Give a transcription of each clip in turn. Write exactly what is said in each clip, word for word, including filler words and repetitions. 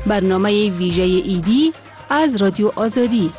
برنامه ویژه ایدی از رادیو آزادی.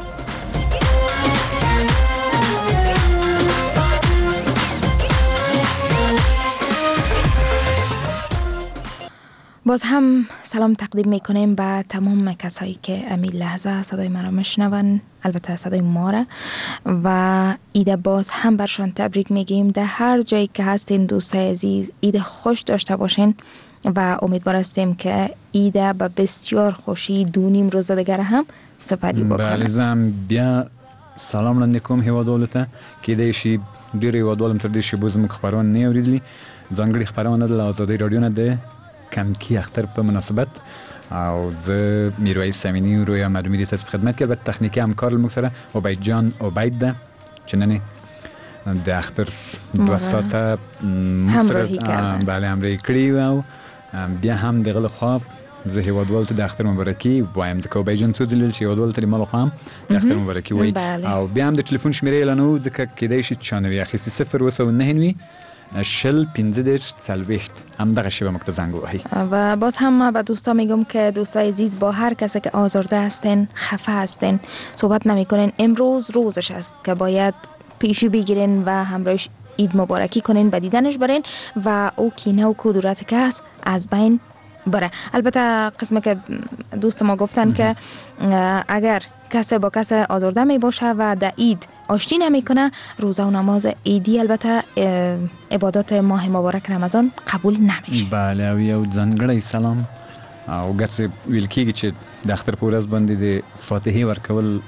باز هم سلام تقدیم میکنیم به تمام کسایی که امی لحظه صدای ما را میشنون، البته صدای ما را، و عید باز هم برشان تبریک میگیم. در هر جایی که هستین دوستای عزیز، عید خوش داشته باشین و امیدوار هستیم که عید به بسیار خوشی دونیم روز دیگر هم سپری بکنه. بله زم بیا سلام لندکم هیوادولته که دیشی ډیر هیوادولم تر دیشی بوزم خبرونه نه اوریدلی ځانګړي خبرونه د آزادۍ رادیو نه ده کمکی اختر په مناسبت او زه میرویس امینی روی معلومی دیت است خدمت کرد. تکنیکی همکار المکسره عبید جان عبید ده چنانه د اختر دو ساعت همراهی کردن. بله همراهی کړی و بیا هم دغه خواب زه هیوادوال ته د اختر مبارکي وایم ځکه عبید جان څو ځله چې هیوادوال ته مال خو هم د اختر مبارکي وای او بیا هم د ټلیفون شمیرې اعلانو ځکه کېدای شي چانوي اخیسي صفر وسو نه نوي شل پنځه دېرش څلوېښت هم دغه شی به موږ ته زنګ ووهی. و باز هم به دوستا میگم که دوستای عزیز با هر کسی که آزرده هستین، خفه هستین، صحبت نمیکنین، امروز روزش است که باید پیشی بگیرین و همراهش عید مبارکی کنین، به دیدنش برین و او کینه و کدورت که هست از بین بره. البته قسمه که دوست ما گفتن که اگر کسی با کسی آزرده می باشه و در عید آشتی نمی کنه، روزه و نماز عیدی البته عبادات ماه مبارک رمضان قبول نمیشه. بله او یو ځانګړی سلام او ګرځي ویل کېږي چې د اختر په ورځ باندې د فاتحې ورکول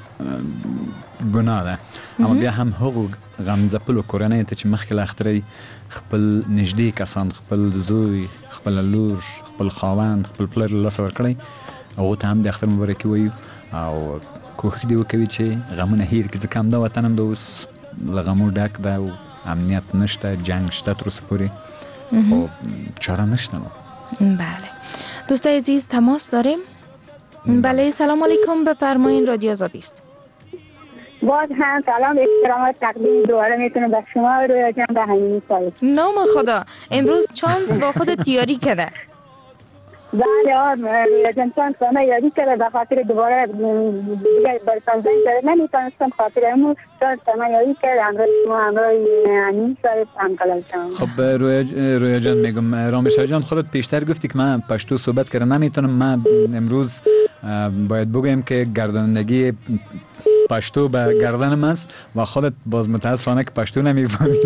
ګناه ده، اما بیا هم هغو غمځپلو کورنۍ ته چې مخکې له اخترې خپل نږدې کسان، خپل زوی، خپل لور، خپل خاوند، خپل پلار له لاسه ورکړی، هغو ته هم د اختر مبارکي وایو او کوښښ دې وکوي چې غمونه هیر کړي ځکه همدا وطن هم د اوس له غمو ډک ده او امنیت نشته، جنگ شته تر اوسه پورې، خب چاره نشته. بله دوستای عزیز تماس داریم. بله سلام علیکم، بفرمایین، رادیو آزادی است. باز هم سلام احترامات تقدیم دوباره میتونه به شما رویا جان به همین سایه. نام خدا امروز چانس با خود تیاری کرده. بله آم رویا جان چانس با ما یاری کرده به خاطر دوباره دیگه برسان زنگ کرده نمیتونستم خاطر امو چانس با ما یاری کرده همراه شما همراه همین سایه هم کلم. خب رویا جان میگم رامش جان خودت پیشتر گفتی که من پشتو صحبت کردم نمیتونم، من امروز باید بگویم که گردانندگی پشتو به گردنم است و خودت باز متاسفانه که پشتو نمیفهمی.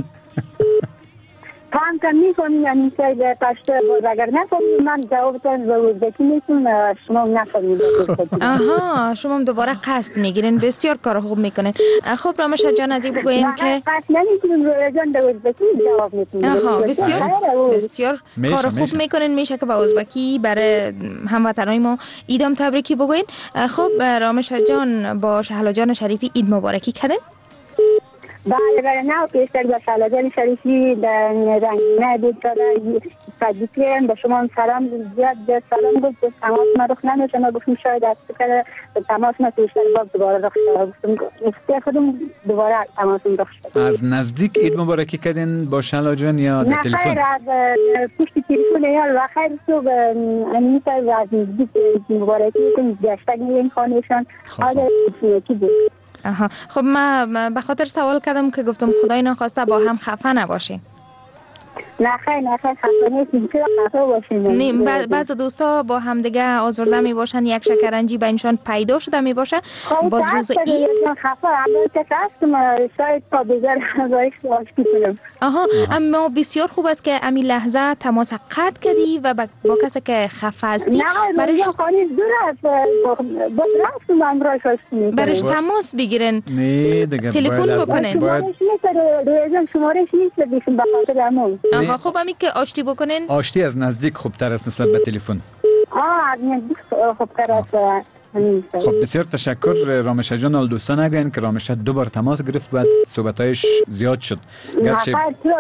هم کم میفهمی یعنی که پشتو باز اگر نفهمی من جوابتان به ازبکی میتونم شما نفهمید. آها شما هم دوباره قصد میگیرین، بسیار کار خوب میکنین. خب رامش جان از این بگوین که قصد نمیتونم رویا جان به ازبکی جواب میتونم. آها بسیار بسیار کار خوب میکنین، میشه که به ازبکی برای هموطنای ما عیدم تبریکی بگوین. خب رامش جان با شهلا جان شریفی عید مبارکی کردین؟ بله بله نه پیشتر با شهلا جان شریفی در رنگینه بود داره تبریک به شما سلام زیاد سلام گفت به تماس ما رخ نمیشه، ما گفتیم شاید از فکر تماس ما پیشتر باز دوباره رخ شد، گفتیم خودم دوباره تماس رخ شد. از نزدیک عید مبارکی کردین با شهلا جان یا در تلفن؟ نه خیر از پشت تلفن یا و خیر صبح امیتا از نزدیک مبارکی کنیم گشتگ میرین خانهشان حالا کی بود. آها خب من به خاطر سوال کردم که گفتم خدای نخواسته با هم خفه نباشین. نه خیر نه خیر خفه نیستیم، چرا خفه باشین؟ نیم بعض دوستا با هم دیگه آزرده می باشن، یک شکرنجی بینشان پیدا شده می باشه باز روز عید خفه البته هستم شاید تا دیگر ازش آشتی کنم. آها اما بسیار خوب است که امی لحظه تماس قطع کردی و با کسی که خفه هستی برایش خانه دور است با راست من راش آشتی برایش تماس بگیرن، نه دیگه تلفن بکنن. شمارش نیست رویزم شمارش نیست بیشون به خاطر امون. آها خب امی که آشتی بکنن، آشتی از نزدیک خوبتر است نسبت به تلفن. آه از نزدیک خوبتر است. خب بسیار تشکر رامش جان. ال دوستان اگرین که رامش دو بار تماس گرفت و صحبتایش زیاد شد گرچه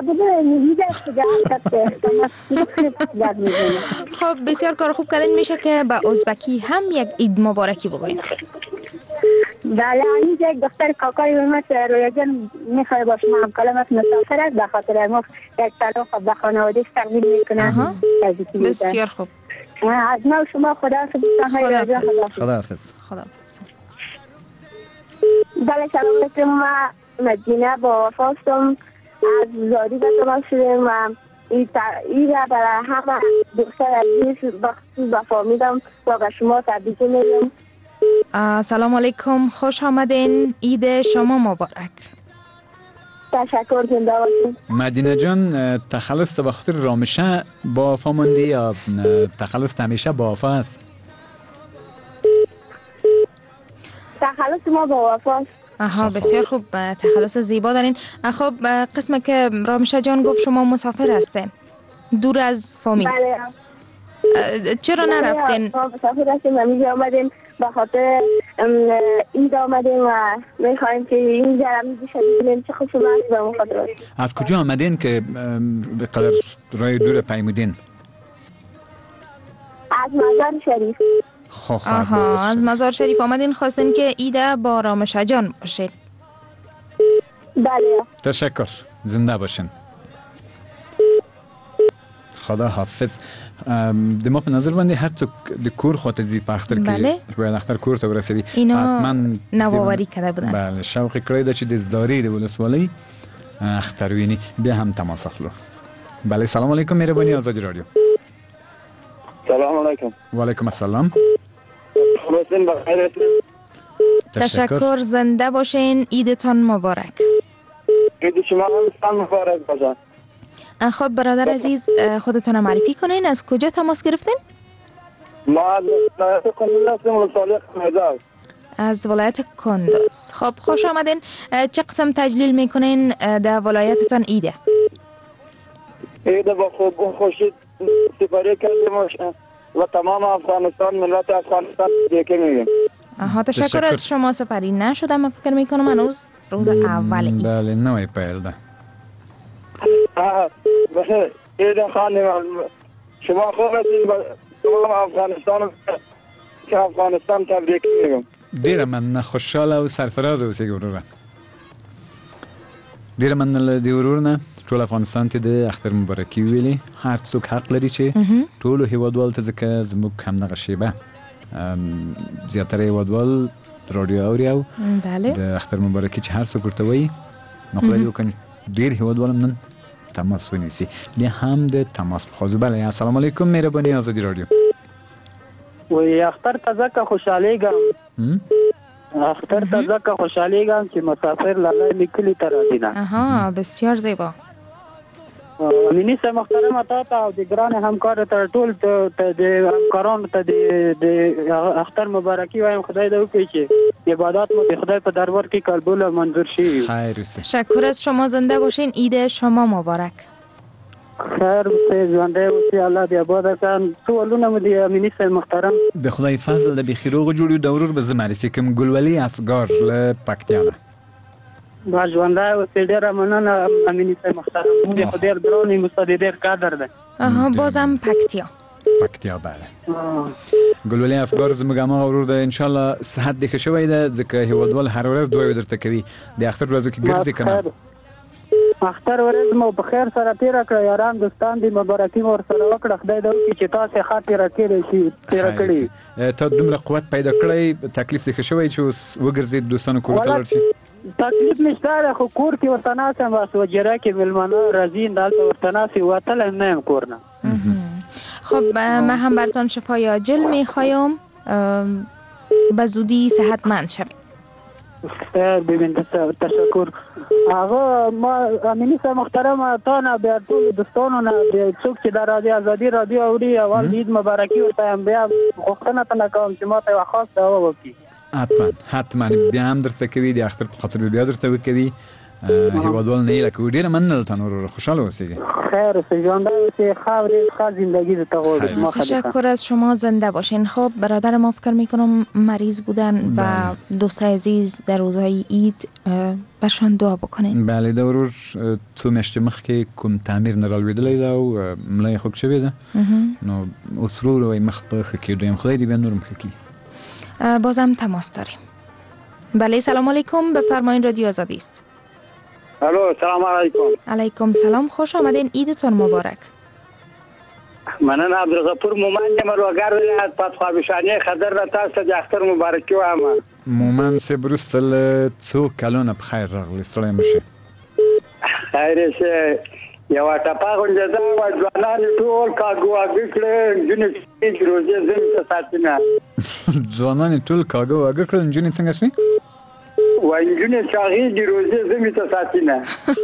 خب بسیار کار خوب کردین، میشه که با ازبکی هم یک عید مبارکی بگوین. بله اینجا یک دختر کاکای اومد رویا جان میخواد با شما هم کلمت مسافر است به خاطر ما یک سلام به خانوادهش تقدیم میکنه. بسیار خوب از ما شما خداحافظ. خداحافظ. خداحافظ. خداحافظ. بله سلام علیکم. ما مدینه با وفاستم از زادی به تماس شدیم و این را برای همه دوستان عزیز بخصوص با فامیلم و به شما تبریک میگم. سلام علیکم، خوش آمدین، عید شما مبارک. تشکر، زنده باشین. مدینه جان، تخلص به خاطر رامشه با وفا موندی یا تخلص همیشه با وفا است؟ تخلص ما با وفاست. آها، بسیار خوب، تخلص زیبا دارین. خب قسم که رامشه جان گفت شما مسافر هستین دور از فامیل. بله. چرا نرفتین؟ ما مسافر هستیم و میگه آمدیم به خاطر عید آمدیم و میخوایم که این جرمی بیشه ببینیم چه خصوصی به اون خاطر. از کجا آمدین که به قدر رای دور پیمودین؟ از مزار شریف. خواه آها، از مزار شریف آمدین، خواستین که عید با رامشه جان باشید. بله. تشکر، زنده باشین. خدا حافظ. دما په نظر باندې هر څوک د کور خواته ځي په اختر کې باید اختر کور ته ورسوي. اینا نوآوری کرده بودن. بله، شوق کړی ده چې د زداری د ولسوالۍ اختر ویني. بیا هم تماس اخلو. بله سلام علیکم، مهربانی آزادی رادیو. سلام علیکم. و علیکم السلام. خلاصین بخیر هستین؟ تشکر، زنده باشین، عیدتان مبارک. عید شما هم مبارک باشه. خب برادر عزیز، خودتون معرفی کنین، از کجا تماس گرفتین؟ ما از ولایت کندوز هستیم، ولسوالی قمیزه. از ولایت کندوز. خب خوش آمدین. چه قسم تجلیل میکنین در ولایتتان عیده؟ عید با خوب و خوشی سپری کردیم و تمام افغانستان، ملت افغانستان دیگه میگیم. آها، تشکر از شما. سپری نشدم، من فکر میکنم هنوز روز اول عید. بله، نوی پیل ده. بله، عید خانم شما خوب هستین، تمام افغانستان که افغانستان تبریک میگم. ډیره من خوشاله او سرفراز اوسئ وروره. ډیره من د ورور نه ټول افغانستان ته د اختر مبارکي ویلي. هر څوک حق لري چې ټول هیوادوال ته، ځکه زموږ هم دغه شیبه زیاتره هیوادوال رادیو اوري او د اختر مبارکي چې هر څوک ورته وایي، نو خدای وکړي ډیر هیوادوال نن تماس ونیسي. بیا هم د تماس بخوازو. بله السلام علیکم، مهربانی آزادی رادیو. وی اختر ته ځکه خوشحالیږم اختر ته ځکه خوشحالیږم چې مسافر لاله لیکلی ته راځي نه. آها، بسیار زیبا. امینی صاحب محترم، تا ته او د ګران همکار ته ټول ته د همکارانو ته د اختر مبارکي وایم. خدای دې وکړي چې عبادات مو د خدای په دربار کې قبول او منظور شي. خیر اوسه. تشکر از شما، زنده باشین، عید شما مبارک. خیر اوسه، زنده اوسه، الله دې آباد کړي. سوالونه مو د امینی صاحب محترم د خدای فضل د بخیروغ جوړو د ورور به زه معرفي کوم. ګلولي افګار له پکتیا نه. با ژوندی اوسې، ډېره مننه امینی صاحب محترم. موږ خو ډېر ګران یو، مو ډېر قدر ده. آها، بازم پکتیا. پکتیا بله. ګلولي افګار زموږ هماغه ورور ده. انشاءالله صحت دې ښه شوی ده، ځکه هیوادوال هر ورځ دعاوې درته کوي. د اختر ورځو کې ګرځې که نه؟ اختر ورځ مو په خیر سره تېره کړه، یاران دوستان دې مبارکي مو ورسره وکړه. خدای دې وکړي چې تاسې ښه تېره کړې شي تېره کړې. تا دومره قوت پیدا کړی، تکلیف دې ښه شوی چې اوس وګرځې دوستانو کورو ته لاړ شي؟ تکلیف نشته ده، خو کور کې ورته ناست یم، بس وجره کې مېلمانه راځي، دلته ورته ناست یم، وتلی نه یم کور نه. خب من هم براتون شفای عاجل میخوایم، به زودی صحتمند شوید. ببین تشکر. آقا ما امینی صاحب محترم، تا نه بیا ټول دوستانو نه څوک چې د رادیو ازادي رادیو اوري، اول عید مبارکي ورته یم. بیا غوښتنه ترنه کوم چې ما ته یوه خاص دعا وکړي. حتما حتما بیا هم درته کوي، د اختر په خاطر بیا درته وکوي. هیوادوال نه یې لکه ډېره مننه له تا نور، خوشحاله اوسېږي. خیر اوسې، ژوندی اوسې، ښه ورځ، ښه زندگی درته غواړم. تشکر از شما، زنده باشین. خب برادر ما فکر میکنم مریض بودن و دوستای عزیز در روزهای عید برشان دعا بکنین. بله، د ورور څو میاشتې مخکې کوم تعمیر نه رالوېدلی ده او ملا یې خوږ شوې ده، نو اوس ورو ورو مخ په ښه کېدو یم. خدای دې بیا نور هم ښه کړي. بازم تماس داریم. بله سلام علیکم، بفرمایین، رادیو آزادی است. الو سلام علیکم. علیکم سلام، خوش آمدین، عیدتون مبارک. مننه عبدالغفور مومن یم روگر ولایت پتخوابشانی خضر را تاسو د اختر مبارکي وایم. مومن صاحب وروسته له څو کلونو په خیر راغلی، ستړی مه شئ. خیر شه. یوه ټپه غونډه ده وه ځوانان ټول کاږه واږه کړه نجونې چې روزې زمې ته ساتي نه. ځوانان ټول کاږه واږه کړه نجونې څنګه شوې؟ وایي نجونې چې هغې د روزې زمې ته ساتي نه.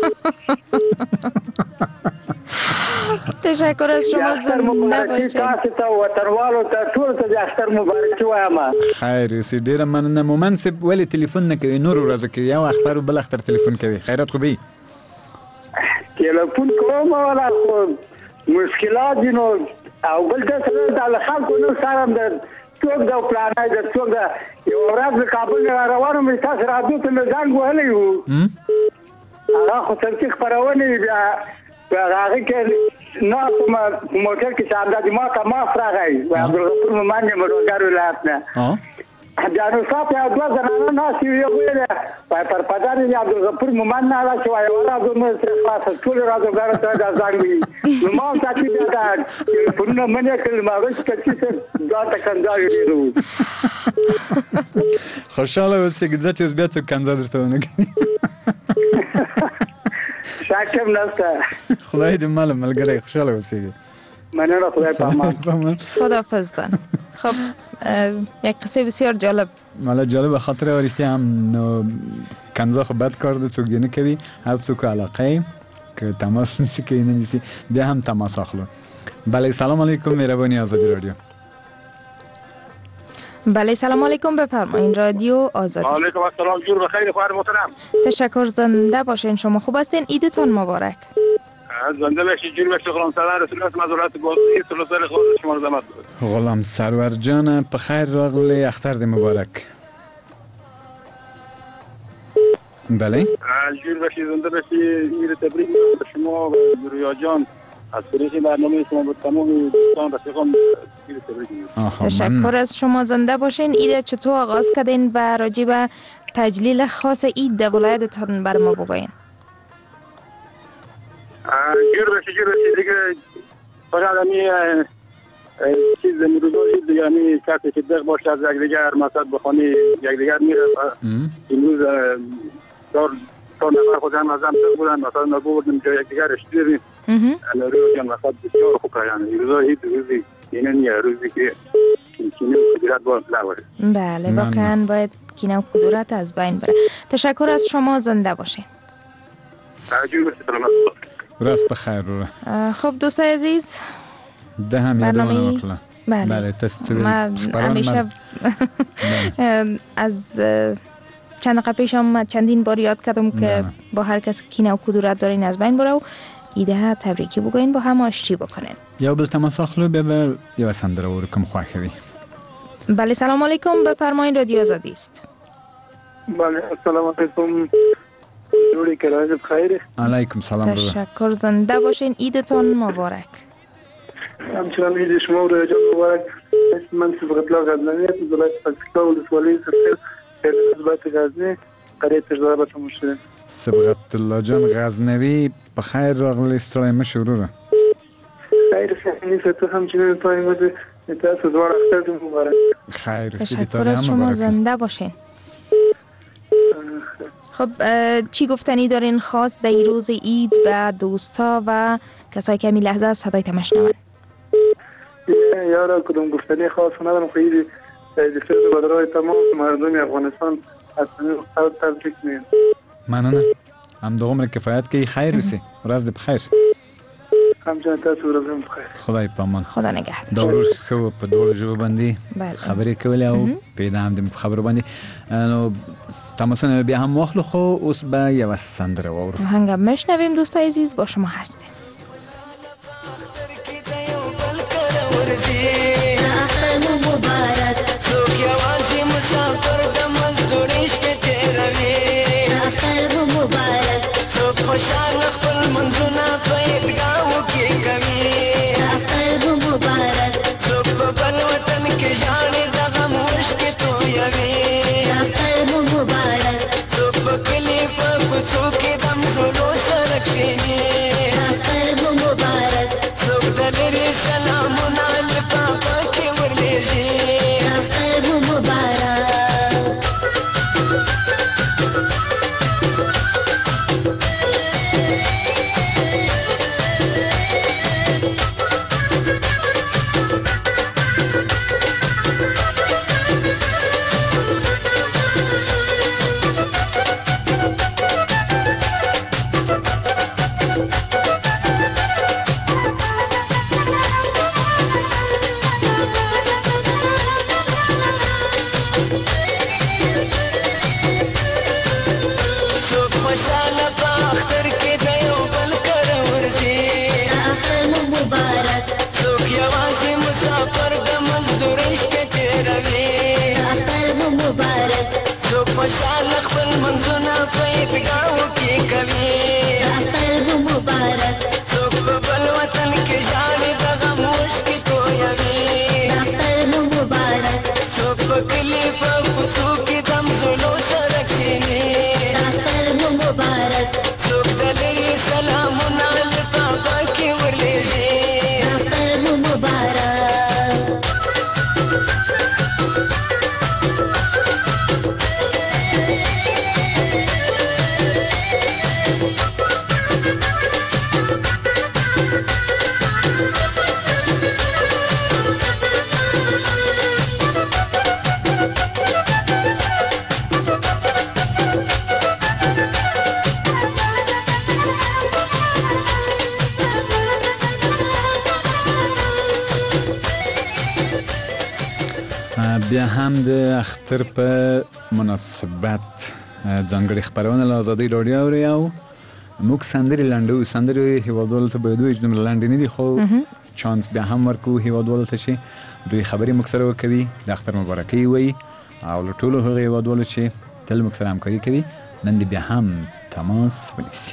تشکر از شما، زنده باشید. تاسو ته وطنوالو ته ټولو ته د اختر مبارکي وایم. خیر اوسې، ډېره مننه. مومن صاحب ولې تلیفون نه کوي نورو ورځو کې؟ یو اختر و بل اختر تلیفون کوي. خیرات خو به وي؟ تلیفون کوم ولا خو مشکلات دي نو او بل څه د خلکو نو سره د څوک د پلانای د څوک د یو ورځ د کابل را روانو مې تاسو راځو ته مې ځان وهلی وو. هغه خو څنګه خبرونه بیا هغه کې نه کوم موټر کې شاندار دي ما کا ما راغی و عبدالغفور مومن یم روزګار ولایت نه. بیا نو صاحب یو دوه زنانه ناستې وې ویلې وایي پر پدر یې عبدالغفور مومن نه راځي وایي ورځو مې سره خلاصه ټول راځوګانو ته دا ځان وي نو ما هم ساتي بیا دا تلیفونونه منې کړل ما وایي چې چې دا ته کنځا ډېر وو. خوشحاله اوسئ ځه چې اوس بیا څوک کنځا درته ونه کوي. شاکم نسته. خدای دې مال ملګری خوشحاله اوسئ. مننه، خدای پامان. خداحافظ دان. خب یک قصه بسیار جالب. مالا جالب خاطر آریختی هم نو کنزا خب بد کار دو چوک گینه کوي هر چوک علاقه که تماس نیسی که اینه نیسی بیا هم تماس اخلو. بله سلام علیکم، مهربانی آزادی رادیو. بله سلام علیکم، بفرمایید رادیو آزادی. علیکم السلام، جور بخیر خواهر محترم. تشکر، زنده باشین. شما خوب هستین؟ عیدتون مبارک. زنده باشید، جور باشید. غلام سرور رسول الله مزارات بازی سلسله خود شما رو زحمت بود. غلام سرور جان په خیر راغلی، اختر دې مبارک. بله جور باشید، زنده باشید. میر تبریک به شما و رویا جان از طریق برنامه شما به تمام دوستان رفیقان میر تبریک میگم. تشکر از شما، زنده باشین. عید چطور آغاز کردین و راجع به تجلیل خاص عید در ولایتتون بر ما بگوین. جور باشید، جور باشید. دیگه فقط همی چیز روزای دیگه همی کسی که دق باشه از یک دیگر مسد بخوانی یک دیگر میره. امروز دار تا نفر خود هم از هم دق بودن مثلا نگو بودیم جای یک دیگر اشتیریم. روی جان مسد بسیار خوب یعنی روزای هیچ روزی اینه نیه روزی که کینه و قدرت باید نباره. بله واقعا باید کینه و قدرت از بین بره. تشکر از شما، زنده باشین. جور باشید، سلامت راست بخیر رو. خب دوستای عزیز ده هم یادمون نکلا. بله, بله تصویر من همیشه از چند دقیقه پیش هم چندین بار یاد کردم که با هر کس کینه و کدورت دارین از بین بره و ایده تبریکی بگوین با هم آشتی بکنین. یا بل تماس اخلو بیا یا سندره و رکم خواهی. بله سلام علیکم، بفرمایید رادیو آزادی است. بله السلام علیکم، جوری که راجب خیره. علیکم سلام. تشکر، زنده باشین. عیدتون مبارک. همچنان عید شما و رجب مبارک. من صبغت الله غزنوی از ولایت پکتیکا و ولسوالی سرسل حزبات غزنی قریه تجربه مشترک. صبغت الله جان غزنوی بخیر راغلی، ستړی مه شو وروره. خیر سهنی ته همچنان تایم بده تاسو دوار اختر مبارک. خیر تشکر از شما، زنده باشین. خب چی گفتنی دارین خاص در روز عید به دوستا و کسایی که می لحظه از صدای تماش نمن؟ یارا کدوم گفتنی خاص ندارم، خیلی دفتر بدرای تمام مردم افغانستان از خود تبریک میگم. مننه. هم دو عمر کفایت که خیر بسی. راز بخیر. همچنان تاسو ورځ بخیر. خدای پامان. خدا نگهدار. دورو خو په دوړو ژبه باندې خبرې کولې او پیدا هم د خبرو باندې نو تماسونه بیا هم واخلو، خو اوس به یو سندره واورو. آهنگ میشنویم دوستای عزیز، با شما هستیم. خوشحال خپل منځونه په عیدګاهو کې کوي. اختر مو مبارک. څوک په بل وطن کې ژاړي د غم اوښکې تویوي. اختر مو مبارک. څوک په کلي په کوڅو کې د مغلو سره کښېني. اختر مو مبارک. څوک د لرې سلام په عیدګاهو کې کوي اختر مو مبارک څوک په بل وطن کې ژاړي د غم اوښکې تویوي اختر مو مبارک څوک په کلي په کوڅو کې د مزلو سره کښېني اختر مو مبارک څوک د لرې سلامونه لطافه کې ورلېږي اختر مو مبارک بیا هم د اختر په مناسبت ځانګړي خبرونه له ازادۍ راډیو اوري او موږ سندرې لنډو سندرې هیوادوالو ته باید ووایو چې دومره لنډې نه دي خو چانس بیا هم ورکو هیوادوالو ته چې دوی خبرې موږ سره وکوي د اختر مبارکۍ وایي او له ټولو هغو هیوادوالو چې تل موږ سره همکاري کوي نن دې بیا هم تماس ونیسي.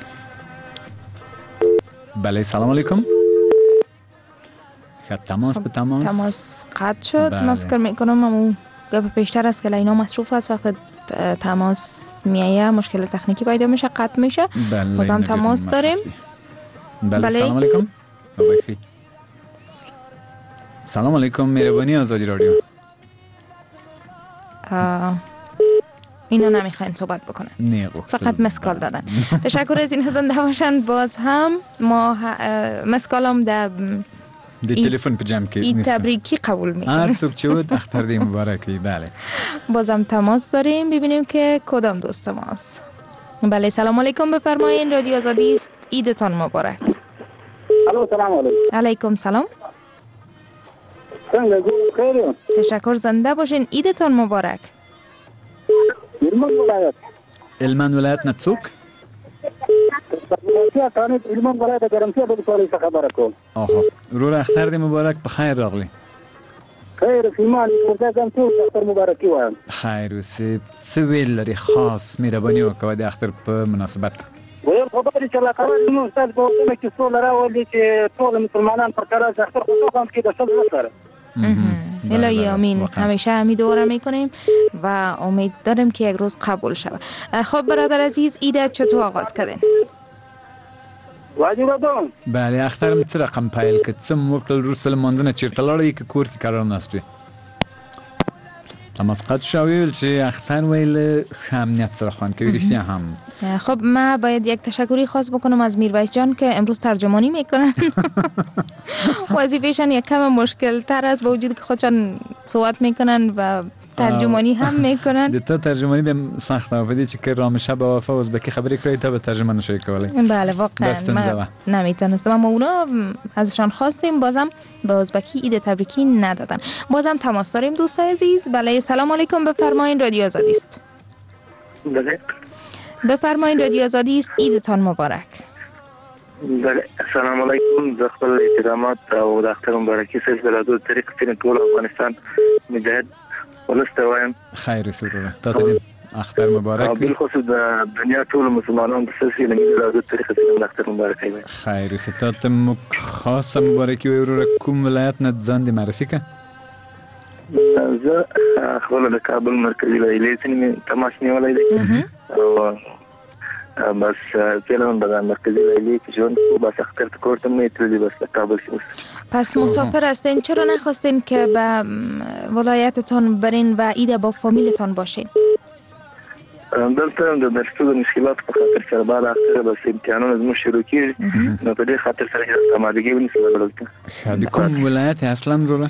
بله سلام علیکم. تماس به تماس تماس قطع شد. من فکر میکنم اون گپ پیشتر است که لینا مصروف است وقت تماس میایه مشکل تکنیکی پیدا میشه قطع میشه. بازم تماس داریم. بله سلام علیکم. بخیر. سلام علیکم مهربانی آزادی رادیو. اینا نمیخواین صحبت بکنن نه فقط مسکال دادن. تشکر از این زنده باشن. باز هم ما مسکالم در دی تلفن په جمع کې این تبریکی قبول میکنیم. هر څوک چې بود اختر دی مبارکی. بله بازم تماس داریم ببینیم که کدام دوست ماست. بله سلام علیکم بفرمایین رادیو آزادی است. عیدتان مبارک. الو سلام علیکم. علیکم سلام. څنګه خیر؟ تشکر زنده باشین. عیدتان مبارک. هلمند ولایت. هلمند ولایت نه څوک؟ تانه هلمند ولایت ګرمسیا په کولای څه خبره کوم. آها ورور اختر دی مبارک په خیر راغلی. خیر سیمان ورته کوم ټول اختر مبارکي وایم. خیر اوسې څه ویل لري خاص مهرباني وکړه د اختر په مناسبت. ویل خبرې چې لا کول نو استاد په کومه کې څو لراولي چې ټول مسلمانان پر کار اختر خو کوم کې د څه سره. الهی آمین. همیشه امیدوار میکنیم و امید داریم که یک روز قبول شود. خب برادر عزیز عیدت چطور آغاز کردین؟ واجب ده. بله اخترم څه رقم پیل کړ څه وکړل روسه لمانځنه چیرته لاړې که کور کې قرار ناست وي؟ تماس قطع شو ویل چې اختر ویل ښه امنیت سره خوند کوي رښتیا هم. خب من باید یک تشکری خاص بکنم از میرویس جان که امروز ترجمانی میکنن. وظیفه‌شان یک کم مشکل تر است با وجود که خودشان صحبت میکنن و ترجمانی هم میکنن. د ته ترجمانی به سخته و بدی چې که رامشه با وفا ازبکی خبری کردی تا به ترجمه نشوی کولی. بله واقعا من نمیتونستم اما اونا ازشان خواستیم بازم به ازبکی عید تبریکی ندادن. بازم تماس داریم دوست عزیز. بله سلام علیکم بفرمایین رادیو آزادی است. بله بفرمایین رادیو آزادی است. عیدتان مبارک. بله السلام علیکم. ز خپل احترامات او د اختر مبارکي سلسله د طریق سره ټول افغانستان مجاهد ولسته وایم. خیر سرور تاسو اختر مبارک. بل خصوص د دنیا ټول مسلمانانو د سلسله د طریق سره اختر مبارک وي. خیر ستات مو خاصه مبارکي ورور کوم ولایت نه ځان دې معرفي کړه؟ زه خپل د کابل مرکزی ویلې څنګه تماس نیولای دی او بس فعلا به مرکزی ویلی که جون بس اختر کردم نیتولی بس کابل شد. پس مسافر هستین چرا نخواستین که به ولایتتان برین و عید با فامیلتان باشین؟ دلته د درسو د مشکلات په خاطر سره بعد اختر بس امتحانونه زموږ شروع کیږي نو په دې خاطر سره د سمادګي ونیسل دلته. خدای کوم ولایت اصلا روله؟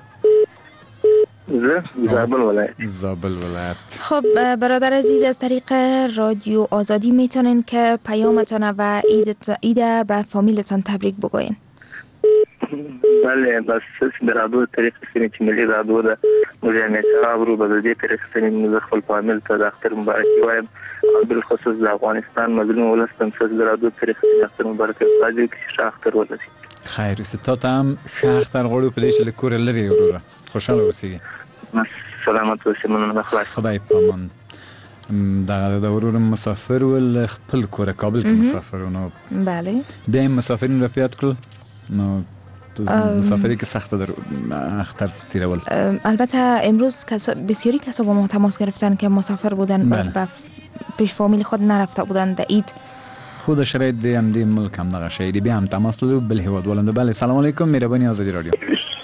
زابل ولایت. زابل ولایت. خب برادر عزیز از طریق رادیو آزادی میتونین که پیامتان و عید به فامیلتان تبریک بگوین. بله بس در رادیو طریق سینه چې ملي رادیو ده مجاهد شعب رو به دې طریق سینه موږ خپل فامیل ته د اختر مبارکي وایم او بل خصوص د افغانستان مظلوم ولستان څخه د رادیو طریق سینه اختر مبارکي راځي چې اختر ولري. خیر ستات هم ښه اختر غوړو په دې چې لکور لري وروره خوشاله اوسئ. سلامت اوسئ. مننه خدای خدای پامان. دغه د ورور مسافر ول خپل کور کابل کې مسافر نو بله بیا این مسافرین را پیاد کړل نو مسافری که سخت در اختر تیرول. البته امروز کسا بسیاری کسا با ما تماس گرفتن که مسافر بودن و پیش فامیل خود نرفته بودن در عید. خود شرایط دی هم دی ملک هم نگه شایدی بیا هم تماس داده و بله هواد ولنده. بله سلام علیکم میربانی آزادی رادیو.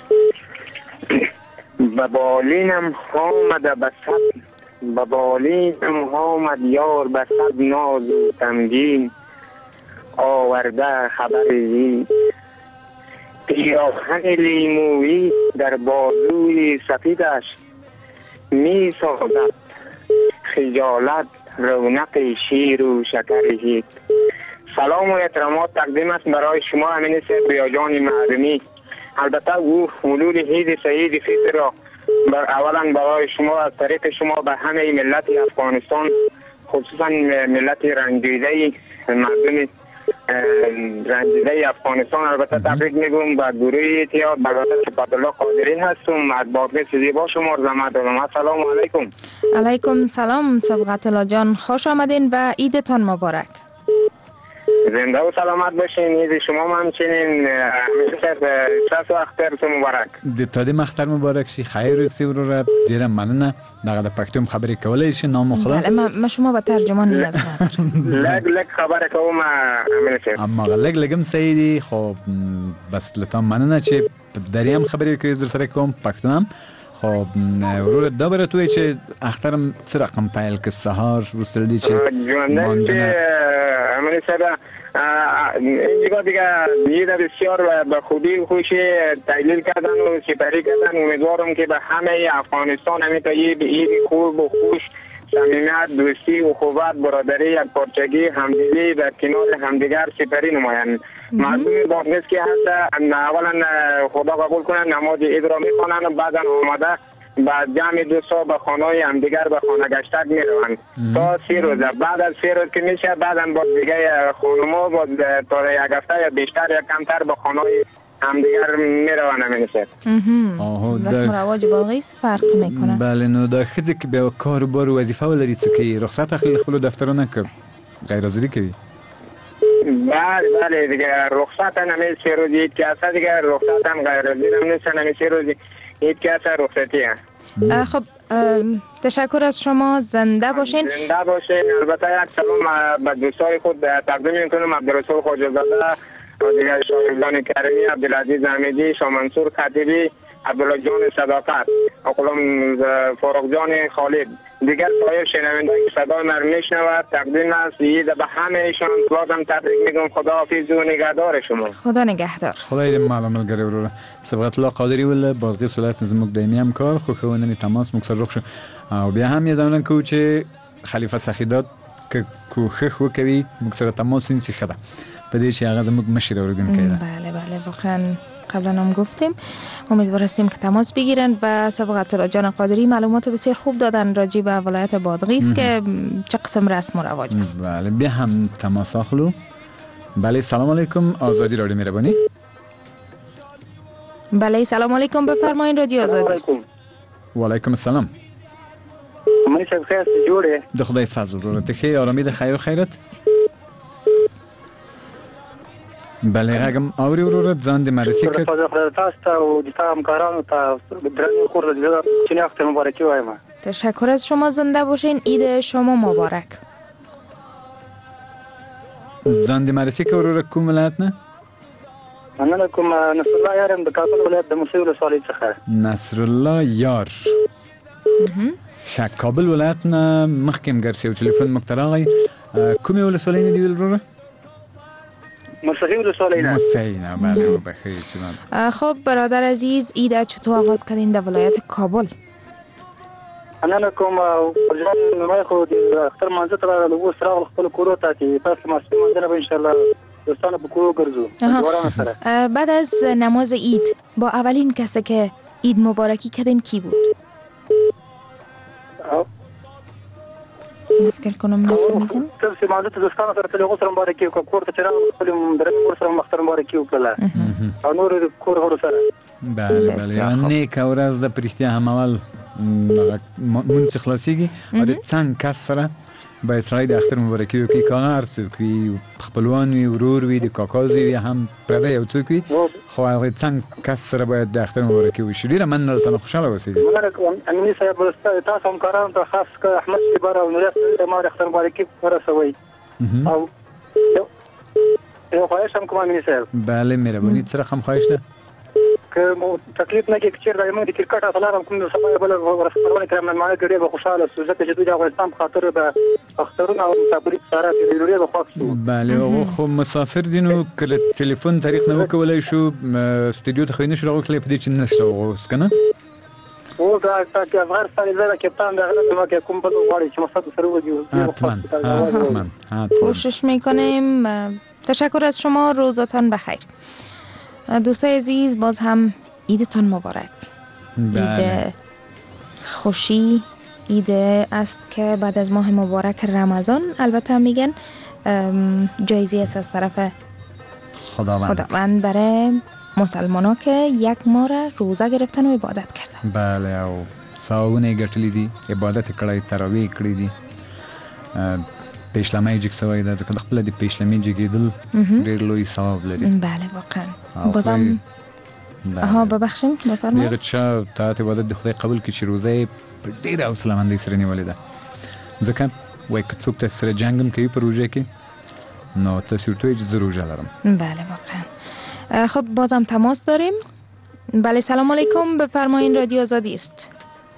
ببالینم آمده بسد ببالینم آمد یار بسد ناز و تمگین آورده خبری پیراهن لیمویی در بازوی سفیدش می سازد خجالت رونق شیر و شکری. سلام و احترامات تقدیم است برای شما امین سید جان معدنی. البته او حلول عید سعید فطر را بر اولا برای شما از طریق شما به همه ملت افغانستان خصوصا ملت رنجیده مردم رنجیده افغانستان البته تبریک میگم. با گروه اتحاد برادر صفت‌الله قادری هستم از بادغیس زیبا شما زحمت دارم. سلام علیکم. علیکم سلام صبغت الله جان، خوش آمدین و عیدتان مبارک. زنده و سلامت باشین. عید شما هم همچنین شصت و اختر مبارک. د تادیم اختر مبارک شي. خیر سی ورور ډیره مننه. دغه د پښتو خبرې کولای شي نام خدا. بله ما شما به ترجمان نیاز ندارم. لگ لگ خبر کوم امین صاحب. اما لگ لگم سیدی خب بس لطفا مننه چې دریم خبرې کوي در سره کوم پښتو هم. خب ورور دا بره توی چې اخترم څه رقم پیل که سهار وستل دی چې مانځنه امین صاحب اینجا دیگه عید بسیار به خوبی و خوشی تحلیل کردن و سپری کردن. امیدوارم که به همه افغانستان همین تا عید عید خوب و خوش صمیمیت دوستی و اخوت برادری یک پارچگی همدلی در کنار همدیگر سپری نمایند. مردم بادغیس که هست اولا خدا قبول کنند نماز عید را میخوانند و بعدا آمده بعد جمع دوستا به خانه‌های همدیگر به خانه گشتک میروند تا سی روز. بعد از سی روز که میشه بعدا با دیگه خانم‌ها با تا یک هفته یا بیشتر یا کمتر به خانه‌های همدیگر میروند. نمیشه رسم و رواج بادغیس فرق میکنه. بله نو دا خځې کې به کار و بار و وظیفه ولري څه کوي رخصت اخلي خپل دفترونه که غیر حاضری کوي. بله بله دیگه رخصت نمی سی روز عید که هست دیگه رخصت هم غیر حاضری هم نیست. نمی سی روز عید که هست رخصتی هم. خب تشکر از شما. زنده باشین. زنده باشین. البته یک سلام به دوستای خود تقدیم میکنم. عبدالرسول خواجه‌زاده و دیگر شاهدان کریمی، عبدالعزیز حمیدی، شاه منصور خطیبی، عبدالله جان صداقت، اقلام فاروق جان خالد، دیگر سایر شنوندگان که صدای من میشنود تقدیم است عید به همه ایشان. بازم تبریک میگم. خدا حافظ و نگهدار شما. خدا نگهدار. خدای دې معلومه ګره ورور صبغت الله قادری ول بادغیس ولایت زموږ دایمي همکار خو خوندنی تماس مکسر رخ شو او بیا هم یادونه کو چې خلیفه سخیدات که کوښښ وکوي مکسر تماس این څه ده په دې چې هغه زموږ مشر اورګن کړي. بله بله واقعا قبلا هم گفتیم. امیدوار هستیم که تماس بگیرن. و صبغت الله جان قادری معلومات بسیار خوب دادن راجع به ولایت بادغیس که چه قسم رسم و رواج است. بله بیا هم تماس اخلو. بله سلام علیکم آزادی رادیو مهربانی. بله سلام علیکم بفرمایید رادیو آزادی است. و علیکم السلام. من شب خیر جوړه. د خدای فضل ورته ته خیر آرامی د خیر و خیرت. بله غږم اوري ورور ځان دې معرفي کړ. تاسو ته او د همکارانو ته درنو خور د چنې وخت مبارکي وایم. تشکر از شما. زنده باشین. عید شما مبارک. ځان دې معرفي کړ ورور کوم ولایت نه؟ مننه کوم نصر الله یارم د کابل ولایت د موسی ولسوالۍ څخه. نصر الله یار. ښه کابل ولایت نه مخکې هم ګرځي او ټلیفون مکتر راغی. کومې ولسوالۍ نه دی ورور؟ موسیقی ولسوالی نه. موسیقی نه بله بخیر چون. خب برادر عزیز عید چطور آغاز کردین در ولایت کابل؟ انا کوم جان ما خو د اختر منځ ته راغلو سره خپل کورو ته چې تاسو مسلمان منځ به ان شاء الله دوستانه په کورو ګرځو. بعد از نماز عید با اولین کسی که عید مبارکی کردین کی بود؟ مفکر کنم نفهمیدن. تاسو مازه ته دوستانو سره تلغو سره مبارکي او کور ته چرای خپل درنو سره مختر مبارکي وکړه او نور کور هرو سره. بله بله نیک ورځ د پرشتیا هم اول مونږ خلاصيږي او د څنګه کس سره باید سړی د اختر مبارکي وکړي، که هغه هر څوک وي، خپلوان وي، ورور وي، د کاکا زوی وي، هم پردی یو څوک وي، خو هغه څنګه کس سره باید د اختر مبارکي وشي. ډېره مننه درته، خوشحاله اوسئ. امیني صاحب تاسو همکارانو ته خاص که احمد شیبر او نوریا ته ما د اختر مبارکي ورسوئ. او یو خواهش هم کوم امیني صاحب. بله مهرباني، څه رقم خواهش ده؟ که مو تکلیف نه کې چې چیرته موږ د کرکټ اتلانو کوم د سبا بل ورسپارونه کړم نه ما ګډه به خوشاله سو ځکه چې دوی د افغانستان په خاطر د اخترونو او مسافرۍ سره د لوري به خوښ شو. بله خو مسافر دینو کله ټلیفون تاریخ نه وکولای شو استودیو ته خو نه شو راغلی په دې چې نشته اوس کنه او دا چې افغانستان زړه کپتان د غلط ما کې کوم په غواړي چې مصطفی سره وځي. حتما کوشش میکنیم. تشکر از شما، روزتان بخیر. دوستای عزیز، باز هم عیدتان مبارک. عید خوشی، عید است که بعد از ماه مبارک رمضان البته میگن جایزه است از طرف خداوند, خداوند برای مسلمان ها که یک ماه را روزه گرفتن و عبادت کردن. بله او ثوابونه ګټلې دي، عبادت کړی، تراویح کړی دي، پیشلمه جګ سوی ده، ځکه د خپل د پیشلمې جګیدل ډېر لوی ثواب لري. بله واقعا. بازم ها ببخشین بفرمایید. دغه چا ته عبادت د خدای قبول کړي چې روزه په ډېره حوصله‌مندۍ سره نیولې ده، ځکه وایي که څوک تاسو سره جنګ هم کوي په روژه کې نو تاسو ورته وایئ چې زه روژه لرم. بله واقعا. خب بازم تماس داریم. بله سلام علیکم، بفرمایید رادیو آزادی است.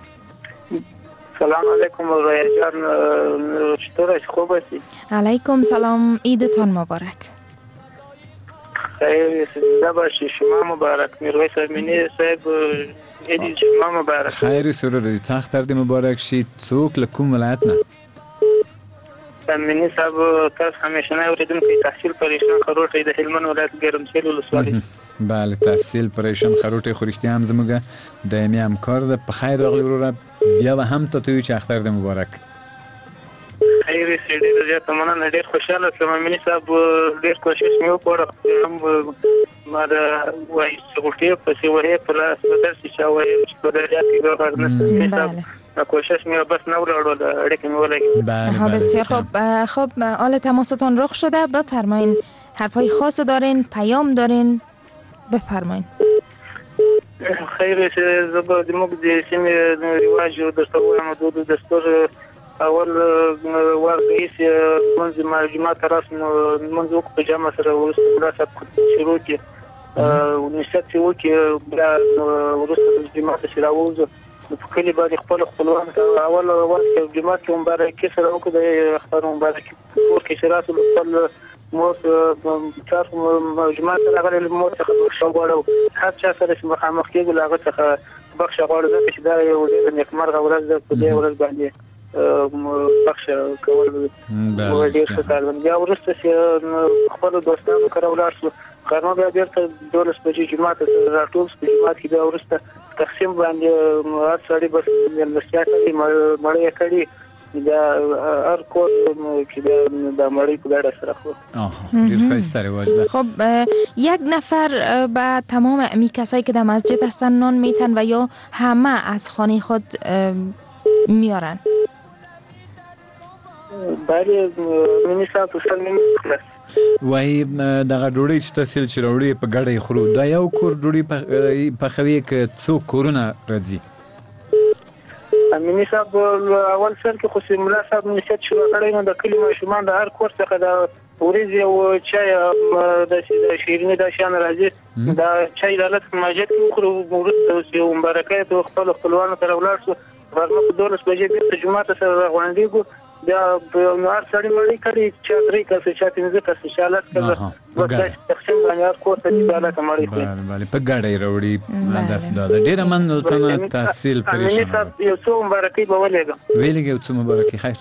سلام علیکم رویا جان، چطور خوب هستی؟ علیکم سلام، عیدتان مبارک. خیر زنده باشی، شما مبارک. میرویس امینی صاحب عید شما مبارک. خیر سرور تخت درد مبارک شید. څوک له کوم ولایت نه؟ امینی صاحب تاسو همیشه نه اوریدونکو تحصیل پریشان خروټی د هلمند ولایت ګرمسیر ولسوالۍ. بله تحصیل پریشان خروټی خو رښتیا هم زموږ دایمي همکار ده. په خیر راغلی وروره، بیا به هم ته توی چې اختر دې مبارک. خیر سې ډېر زیاته مننه، ډېر خوشحاله شوم. امیني صاحب ډېر کوشش مې وکړ، هم ما د وایي سکوټې پسې وهې په لاس بدرسي چې وایي چې په درجه کې به غږ نه صاحب کوشش مې بس نه وراړو اړیکې مې ولګېد. بله بسیار خوب. خب حال تماستان رخ شده، بفرمایین. حرفای خاص دارین، پیام دارین، بفرمایین. خیر سې زه د موږ د سیمې رواج درته وایم، دود دستور اول وار رئیس منځ جماعت رسم منځ وکړو په جامع سره وروسته مراسم شروع کړي او نشته وکړي، بیا وروسته جماعت سره راوځو په کلی باندې خپل خپلوان اول اول کې جماعت کې مبارکي سره وکړو د اختر مبارکي کور کې شراسو خپل مو تاسو جماعت راغلي مو څخه شوړو هر چا سره چې مخامخ کېږي لاغه څخه بخښه غواړم چې دا یو ډېر نیکمرغه ورځ ده په دې ورځ باندې بخښه کول مو ډېر ښه کار دی. بیا وروسته چې خپل دوستانو سره ولاړ شو غرمه بیا بیرته دولس بجې جماعت سره راټول شو. جماعت کې بیا وروسته تقسیم باندې هر سړی بس مېلمستیا کوي، مړۍ کړي، دا هر کور که دا مړی په ګډه سره خورد. ډېر ښایسته رواج ده. خب یک نفر به تمام امی کسایی که در مسجد هستن نان میتن و یا همه از خانه خود میارن؟ بله منی صاحب اصل منی خلاص وای دغه ډوډۍ چې تاسو چې راوړي په ګډه خورو، دا یو کور ډوډۍ پخوي که څو کورونه راځي؟ امینی صاحب اول سر کې خو سیملا صاحب نشد شروع کړی نو د کلی ماشومان د هر کور څخه د ورځې او چای د شیریني د شان راځي، دا چای د لږ ماجد کې خو ورته یو مبارکه ته خپل خپلوانو سره ولاړ شو. غرمه په دولس بجې بیرته جمعه سره غونډېږو، بیا په نهار سړی مړی کړي چې درې کسه چې پنځه کسه شالات کړه بس تقسیم باندې هر کور ته چې حالت مړی کړي. بله په ګډه راوړي هدف دا ده. ډېره مننه تحصیل پریشان. امینی صاحب یو څو مبارکي به ولېږم. ویلېږه یو څو مبارکي. خیر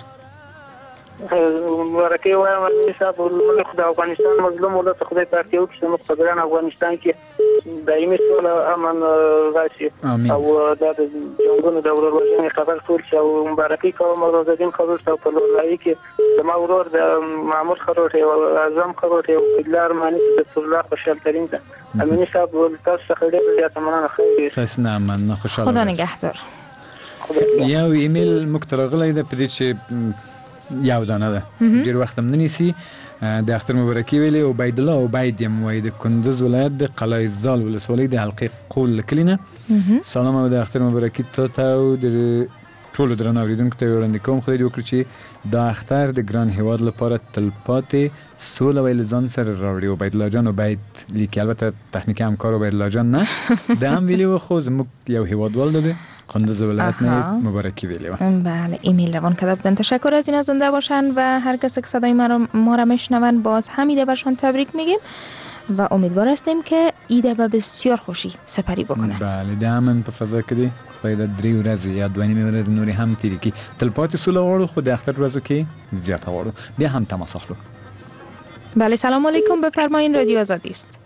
مبارکي وایم امینی صاحب ملک د افغانستان مظلوم ولس خدای پاک یو چې موږ په ګران افغانستان کې دایمي سوله امن راشي او دا د جنګونو د ورورولۍ خبر ټول شي. او مبارکي کوم روزګین خبر تاسو په لورلای کې د ما ورور د معمول خروټي او اعظم خروټي او بلار معنی د الله خوشحال ترين ده. امینی صاحب تاسو څخه ډېر زیات مننه. خیر تاسو نه مننه، خوشاله خدا نگهدار. یو ایمیل مکترغلی ده پدې چې یو دانه ده ډیر وخت هم ننیسي د اختر مبارکي ویلې او عبید الله عبید یم وای د کندز ولایت د قلعه زال ولسوالۍ د حلقې قول کلینه سلام او د اختر مبارکي ته او د ټول درنو اوریدونکو ته وړاندې کوم خدای دې وکړي چې دا اختر د ګران هیواد لپاره تلپاتې سوله ویل ځان سره راوړي او عبید الله جان او عبید لیکي البته تخنیکی همکار عبید الله جان نه د هم ویلی و خو زموږ یو هیوادوال ده قندز ولایت نه مبارکی ویلی و بله ایمیل روان کرده بودن. تشکر از اینا، زنده باشن و هر کس که صدای ما را میشنون باز هم ایده برشان تبریک میگیم و امیدوار هستیم که ایده به بسیار خوشی سپری بکنن. بله دامن په فضا کې دی خدای د درې ورځې یا دوه نیمې ورځې نورې هم تیرې کړي تلپاتې سوله غواړو خو د اختر ورځو کې زیاته غواړو بیا هم تماس اخلو. بله سلام علیکم، بفرمایین رادیو آزادی است.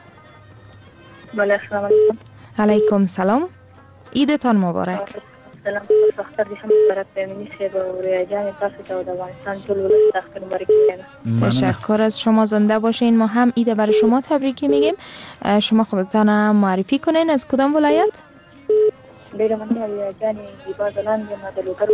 بله سلام علیکم. علیکم سلام، عیدتان مبارک. سلام اختر دې هم مبارک وي منیسه و ریاجان تاسو ته د افغانستان ټول ولس اختر مبارک وي. تشکر از شما، زنده باشین. ما هم عید برای شما تبریکی میگیم. شما خودتان معرفی کنین از کدام ولایت؟ ډیره مننه ریاجان زیبا زلاند ما د لوګر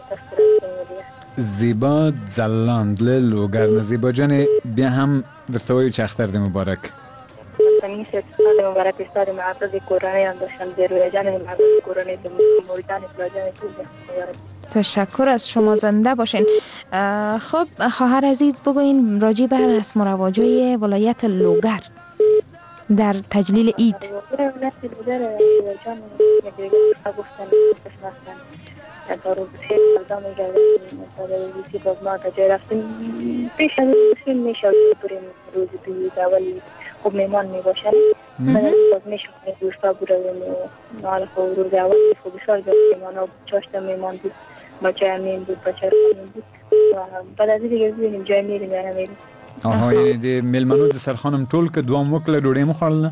ولایت. زیبا زلاند له لوګر نه. زیبا جان بیا هم درته وایو چې اختر دې مبارک. تمیز استاد مبارک استاد معتز کورانی اندشان در ریاجان معتز کورانی د موریتان پلاجان مبارک. تشکر از شما، زنده باشین. خب خواهر عزیز بگوین راجع به رسم و رواجای ولایت لوگر در تجلیل عید. ولایت لوگر ریاجان گفتن بشناسن دارو بسیار مردم گردن مدرسی باز ما تا رفتیم پیش از این میشه بریم روز بید اولی خوب میمان می باشن بعد باز میشه دوستا برویم و حالا خوب روز اولی خوب بسیار جا میمان و چاشت میمان بود بچه همین بود بچه همین بود و بعد از دیگه ببینیم جای میریم یا نمیریم. آها یعنی د ملمنو د سرخانم ټول که دوام وکړه ډوډۍ مو خوړله؟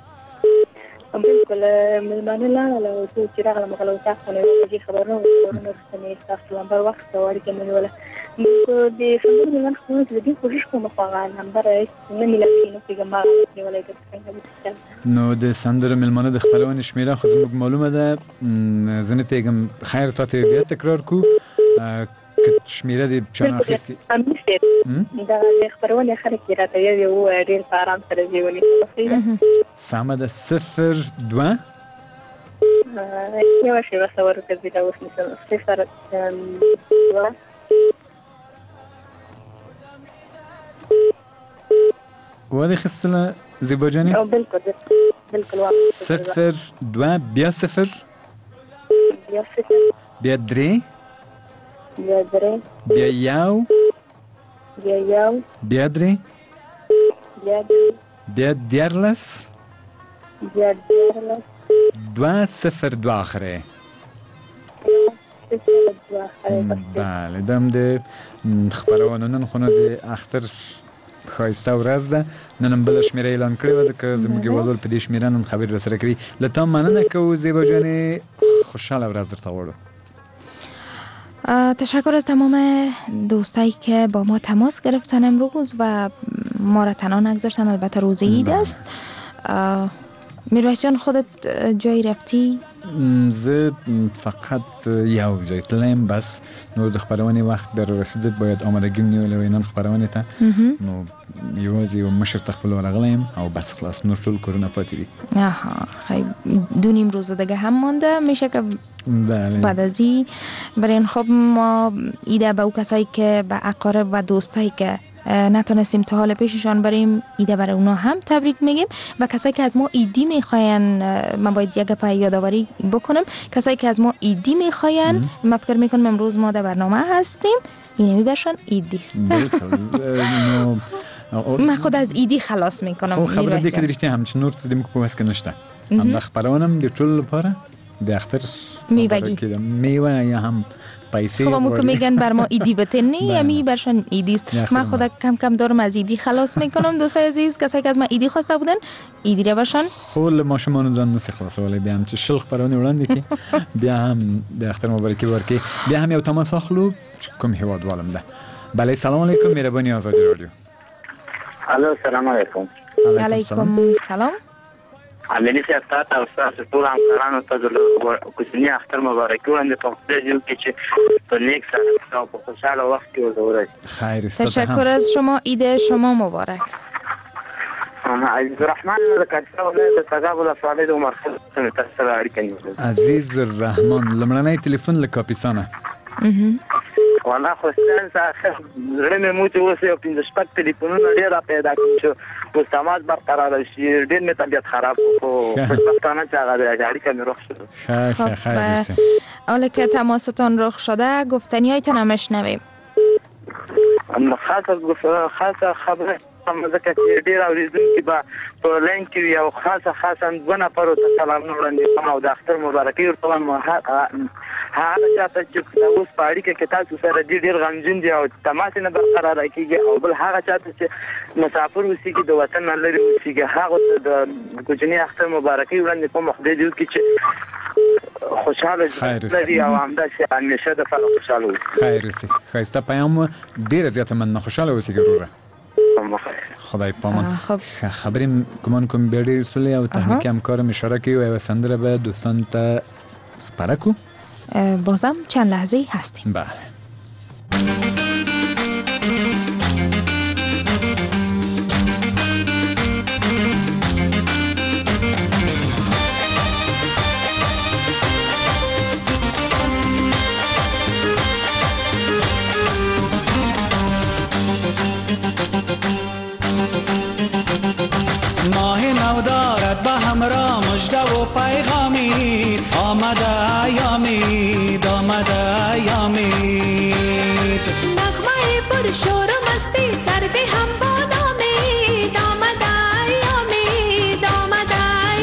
بالکل ملمانه لاړه او چې راغله مغلو تاسو نه وایي خبر نه ورنه ستنې تاسو نمبر وخت وړي کې مې ولا د څنګه ملمان خو دې کوشش کوم خو غان نمبر نه ملي نو کې ما نه ولا کې نو د سندر ملمانه د خپلوان شمیره خو زموږ معلومه ده زنه پیغام خیر ته بیا تکرار کو که شمیره دی چون اخیستی امیسته دا خبرونه خلک راته یو ډیر آرام سره دیونی سامه ده صفر دو یو شی وسور کوي دا اوس مثلا صفر دو وادي خصنا زیبا جانی بالکل بالکل صفر دو بیا صفر بیا صفر بیا درې بیا درې بیا یو بیا یو بیا درې بیا درې بیا دیارلس بیا دیارلس دو صفر دو آخره صفر دو آخره. بله دم د خبرونه نن خو نه د اختر خایسته ورځ ده نن بل شمیره اعلان کړی و ځکه زموږ ولول په دې شمیره نن خبر را سره کړی لته مننه کوو زیبا جان خوشحاله ورځ درته غواړو. تشکر از تمام دوستایی که با ما تماس گرفتن امروز و ما را تنها نگذاشتن. البته روز عید است. میرویس جان خودت جایی رفتی؟ زه فقط یو جای تلم بس نو د خبرونه وخت در رسیدت باید آمادگی نیولې نن خبرونه ته نو یوازې یو مشر تخپل ورغلم او بس خلاص نور ټول کرونا پاتې دي. آها خیلی دو نیم روز دیگه هم مانده میشه که بله. بعد از این برای خب ما ایده به او کسایی که به اقارب و دوستایی که نتونستیم تا حال پیششان بریم ایده برای اونا هم تبریک میگیم و کسایی که از ما ایدی میخواین من باید یک پای یادآوری بکنم کسایی که از ما ایدی میخواین من فکر میکنم امروز ما در برنامه هستیم اینه میبرشن ایدی است. من خود از ایدی خلاص میکنم. خبر دیگه درشتی همچنین نور تدیم که پوست که نشته هم دخبرانم دی چول پاره دی اختر میوگی میوه یا هم پیسه خب همون که میگن بر ما ایدی بتنی یا می برشن ایدیست. من خدا کم کم دارم از ایدی خلاص میکنم. دوستای عزیز کسایی که از من ایدی خواسته بودن ایدی را برشن خول ما شما نزان نسی خلاص ولی بیا هم چه شلخ پرانی وړاندې کی بیا هم د اختر مبارکی ورکی بیا هم یو تماس اخلو کوم هیواد والم ده. بله سلام علیکم مهربانی آزادی رادیو. الو سلام علیکم. علیکم سلام. عملی سیاست او تاسو ټول همکارانو ته د کوچني اختر مبارکي وړاندې په خپل ژوند کې چې په نیک سره او په خوشاله وخت کې وګورئ. خیر است. تشکر از شما. عید شما مبارک. عزیز الرحمن زکریا ولایت تګاب ولسوالۍ د عمر خان سره اړیکه نیولې. عزیز الرحمن لمړنۍ ټلیفون له کاپیسانه. والله خو ستاسو څخه زړه مې مو ته اوس یو پنځه شپږ ټلیفونونه ډېر پیدا کړم چې مستماز برقرار شي. ډېر مې طبیعت خراب خو خوشبختانه چې هغه اړیکه مې رخ شد. خیر خیر است. حالا که تماستان رخ شده گفتنیایتان هم بشنویم. خاصه خاصه خبره مزه چې ډیر اوریدونکي به په لین کې یو خاصه خاصه دوه نفرو ته سلام وړاندې کوم او د اختر مبارکي ورته وایم. هغه چاته چې اوس په اړیکه کې تاسو سره ډیر غمجن دي او تماس نه برقرار کیږي او بل هغه چاته چې مسافر اوسېږي د وطن نه لري اوسېږي هغه ته د کوچني اختر مبارکي وړاندې کوم خدای دې وکړي چې خوشاله لري او همداسې همیشه د فعال خوشاله وي. خیر اوسئ. ښایسته پیام ډېره زیاته مننه. خوشاله اوسئ ګروره. خدای پامان. خب خبریم گمان کنم بیادی رسولی و تحمیک همکارم اشاره کی و ایوستنده را به دوستان تا پرکو بازم چند لحظه هستیم. بله. مژده و پیغامی آمده ایامید آمده ایامید نغمه پر شور و مستی سرد هم با نامید آمده ایامید آمده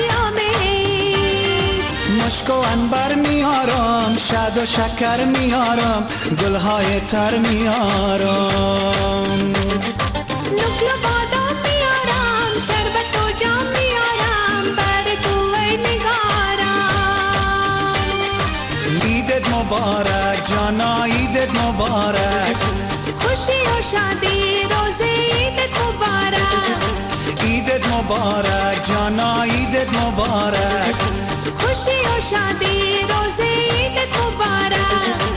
ایامید مشک و عنبر میارم شد و شکر میارم گلهای تر میارم نکل و بادام میارم شربت و جام میارم بر تو ای نگارم. عیدت مبارک جانا عیدت مبارک خوشی و شادی روز عیدت مبارک. عیدت مبارک جانا عیدت مبارک خوشی و شادی روز عیدت مبارک.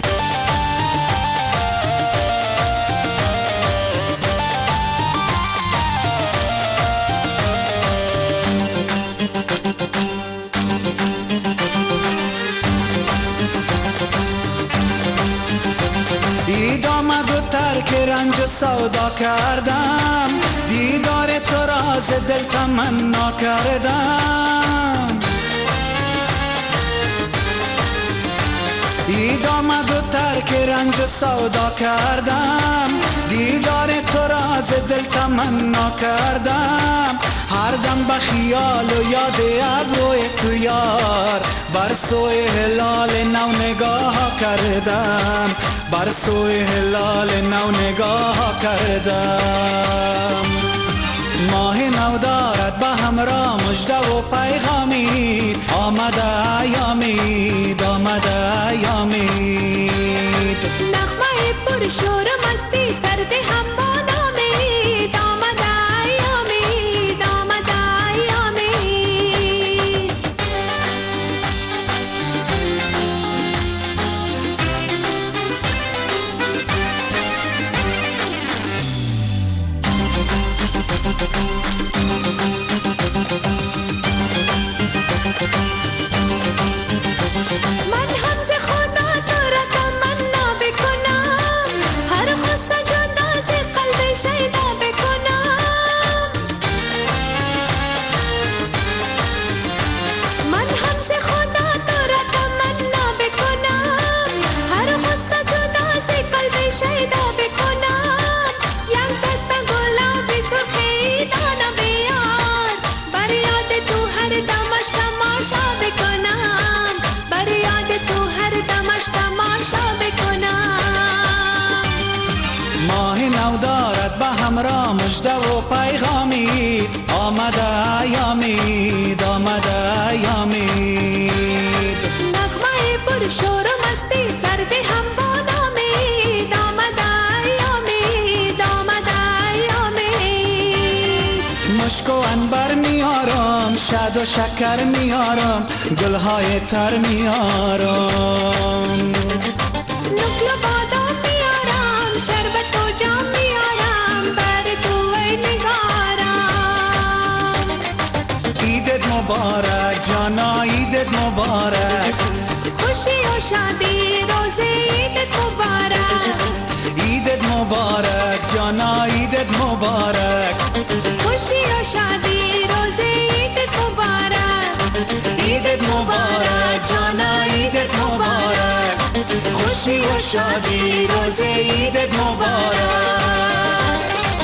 دید آمد و ترک رنج و سودا کردم دیدار تو راز دل تمنا کردم. دید آمد و ترک رنج و سودا کردم دیدار تو راز دل تمنا کردم. هر دم به خیال و یاد ابروی تو یار بر سوی هلال نو نگاه کردم بر سوی هلال نو نگاه کردم. ماه نو دارد به همراه مژده و پیغامی آمده ایامید آمده ایامید نغمه پر شور و مستی سرد هم با نامید آمده ایامید آمده ایامید. من هم ز خدا تو را تمنا بکنم هر خواست جدا ز قلب شیدا بکنم. من هم ز خدا تو را تمنا بکنم هر خواست جدا ز قلب شیدا بکنم. یک دست گلابی سرخ عیدانه بیار بر یاد تو هر دمش تماشا بکنم بر یاد تو هر دمش تماشا بکنم. ماه نو دارد به همراه مژده و پیغامی آمده ایامید آمده ایامید نغمه پر شور و مستی سرد هم با نامید آمده ایامید آمده ایامید مشک و عنبر میارم شد و شکر میارم گلهای تر میارم نقل بادام میارم شربت و جام میارم بر تو ای نگارم عیدت مبارک جانا عیدت مبارک خوشی و شادی روز عیدت مبارک عیدت مبارک جانا عیدت مبارک خوشی و شادی روز عیدت مبارک عیدت مبارک جانا عیدت مبارک خوشی و شادی روز عیدت مبارک.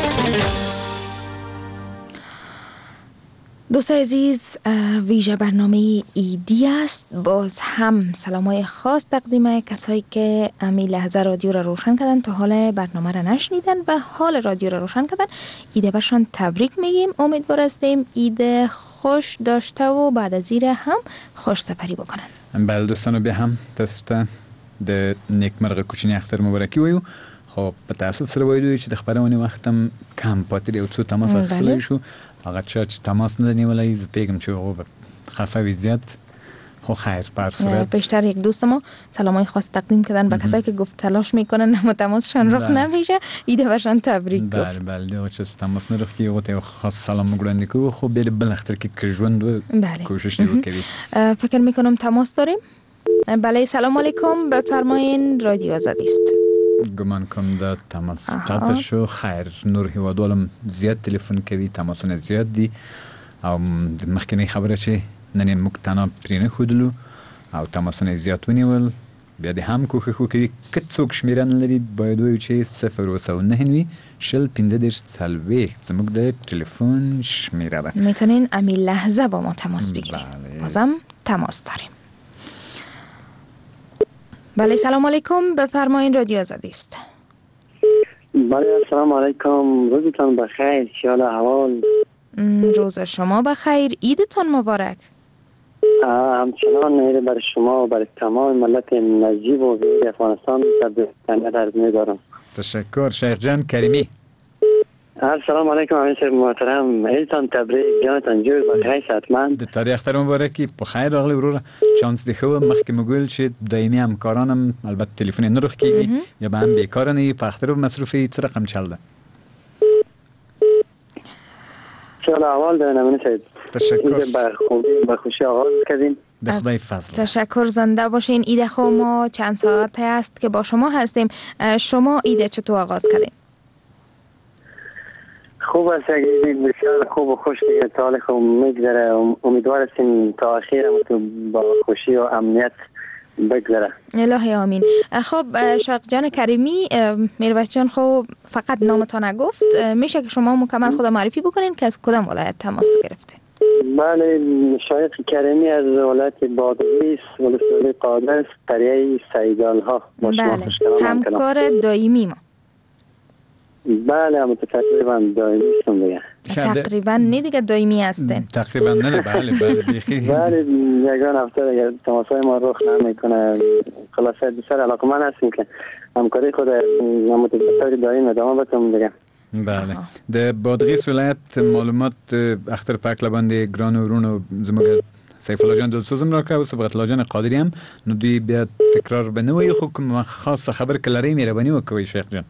دوستان عزیز، ویژه برنامه ایدی است. باز هم سلامای خاص تقدیم کسایی که امی لحظه رادیو را روشن کردن تا حال برنامه را نشنیدن و حال رادیو را روشن کردن. ایده برشان تبریک میگیم. امیدوار هستیم ایده خوش داشته و بعد از این هم خوش سپری بکنن. بله دوستانو، بیا هم دست د نیک مرغ کوچنی اختر مبارکی وایو. خب په تاسو سره وایو چې د خبرونه وختم کم پاتې او څو تماس اخیستل شو. هغه چې تماس نه نیولای ز پیغام چې هغه خفه وی زیات خو خیر بر صورت بیشتر یک دوست ما سلامای خاص تقدیم کردن به کسایی که گفت تلاش میکنن اما تماسشان رخ نمیشه. ایده برشان تبریک گفت. بله بله دیگه چې تماس نه رخ کی او ته خاص سلام وګړاندې کو خو به بل اختر کې ژوند کوشش وکړي. فکر میکنم تماس داریم. بله سلام علیکم، بفرمایین رادیو آزادی است. گمان کوم دا تماس قطع شو. خیر نور هیوادوالم زیاد تلفن کوي، تماسونه زیاد دي او د مخکنی خبره چې نن موږ تنها پرې نه ښودلو او تماسونه زیاد ونیول. بیا د هم کوښښ وکړي که څوک شمیره نه لري باید ووایو چې صفر اوه سوه نهه وي شل پنځه دېرش څلوېښت زموږ د تلفن شمیره ده. میتونین امی لحظه با ما تماس بگیریم. بازم تماس داریم. بله سلام علیکم، بفرمایین رادیو آزادی است. بله سلام علیکم، روزتان بخیر، شال احوال. روز شما بخیر، عیدتان مبارک. همچنان عید بر شما و بر تمام ملت نجیب و غیر افغانستان تبریک عرض می‌دارم. تشکر شیخ جان کریمی. السلام علیکم امیر محترم، عیدتان تبریک، جانتان جور بخیر حتما. د تاریخ اختر مبارکی په خیر راغلی وروره. چانس دی خو مخکې مګول چې دایمي همکارانم البته تلیفون نه رخ کیږي یا به هم بیکار نه په اختر مصروفی څه رقم چل ده. چاله اول ده نمونه سید. تشکر. به خوبی به خوشی آغاز کردیم. به خدای فضل. تشکر، زنده باشین. ایده خو ما چند ساعته است که با شما هستیم. شما ایده چطور آغاز کردین؟ خوب است، اگه بسیار خوب و خوش دیگه تا خوب میگذره. امیدوار هستیم تا آخر تو با خوشی و امنیت بگذره. الهی آمین. خب شیخ جان کریمی، میرویس جان خب فقط نامتان نگفت، میشه که شما مکمل خود معرفی بکنین که از کدام ولایت تماس گرفتین؟ بله شیخ کریمی از ولایت بادغیس، ولسوالی قادس، قریه سیدالها. بله همکار دائمی ما. بله اما تقریبا دائمی هستم دیگه. تقریبا نه دیگه دائمی هستین. تقریبا نه بله بله بیخی. بله یگان هفته دیگه تماسای ما رخ نمیکنه. خلاصه بسیار علاقمند هستیم که همکاری خود متفاوت دائمی ادامه بدیم دیگه. بله د بادغیس ولایت معلومات اختر پاک لباندې ګران ورونو زموږ سیف الله جان دلسوزم را کړو، صبغت الله جان قادری هم نو دوی بیا تکرار بنوي خو کوم خاص خبر کلری مهرباني وکوي شیخ جان.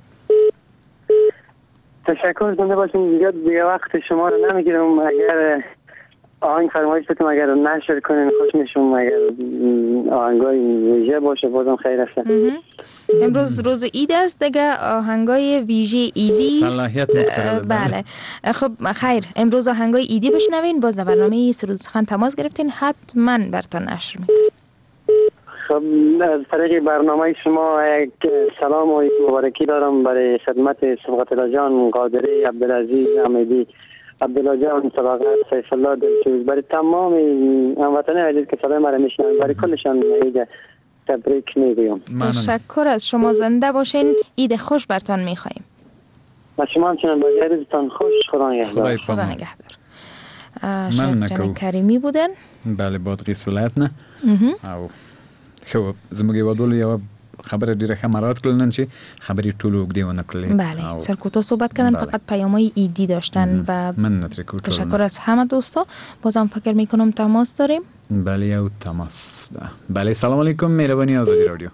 تشکر، زنده باشین. دیگه دیگه وقت شما رو نمیگیرم. اگر آهنگ فرمایش بتونم اگر نشر کنین خوش میشم. اگر آهنگای ویژه باشه بازم خیر است. امروز روز عید است دیگه، آهنگای ویژه ایدی صلاحیت مختلف. بله خب خیر، امروز آهنگای ایدی بشنوین. باز در برنامه سرود سخن تماس گرفتین، حتما براتون نشر میکنیم. خب از طریق برنامه شما یک سلام و مبارکی دارم برای خدمت صبغت الله جان قادری، عبدالعزیز امیدی، عبدالله جان صبغت، سیف الله دلسوز، برای تمام هموطنان عزیز که صدای مرا میشنوند، برای کلشان عید تبریک میگویم. تشکر از شما، زنده باشین. عید خوش برتان میخوایم. و شما همچنان باید روزتان خوش. خدا نگهدار. خدا نگهدار. شیخ جان کریمی بودن. بله بادغیس ولایت نه او خو زموږ یو ډول یو خبر ډیره ښه مراعات کړل چې خبرې ټول اوږدې ونه کړلې. بله سر کوتاه صحبت کردن، فقط پیام‌های ایدی داشتن و من نترکو. تشکر از همه دوستا. بازم فکر میکنم تماس داریم. بله یو تماس ده. بله سلام علیکم، مهربانی آزادی رادیو.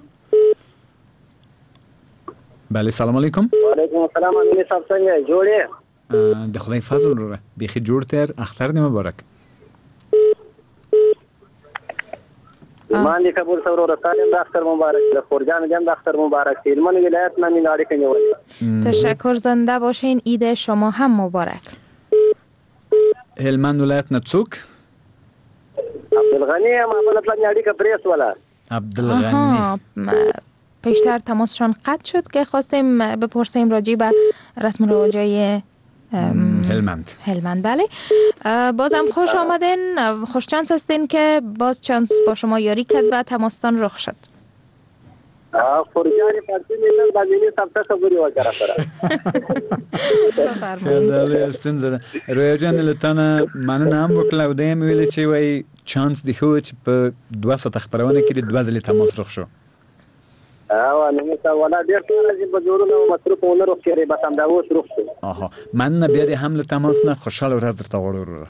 بله سلام علیکم. و علیکم السلام. امین صاحب څنګه جوړې؟ د خدای فضل وروره بیخي جوړ تر اختر دې مبارک. ایمان دې قبول سره ورسالم، د اختر مبارک. د خورجان جان د اختر مبارک. هلمند ولایت من این اړیکه نیولې. تشکر، زنده باشین. عید شما هم مبارک. هلمند ولایت نه څوک؟ عبدالغنی هم اول پلان اړیکه پریس ولا. عبدالغنی پیشتر تماسشان قطع شد که خواستیم بپرسیم راجع به رسم و رواجای هلمند. هلمند بله. بازم خوش آمدین، خوش چانس هستین که باز چانس با شما یاری کرد و تماستان رخ شد. خورجان پارتی میلن بازینی سبتا خبری وکره سره. بله استن زده. رویا جان لطانه مننه هم وکړه او دیم ویل چې وای چانس دی خو چې په دوه ساعت خبرونه کې د دوه ځلې تماس رخ شو. او نو تا ولا ډیر ټول چې په جوړونو مصرف ونه روخ کړي بس هم دا اوس روخ شو. آها من بیا د حمله تماس نه خوشاله ورځ درته غوړو.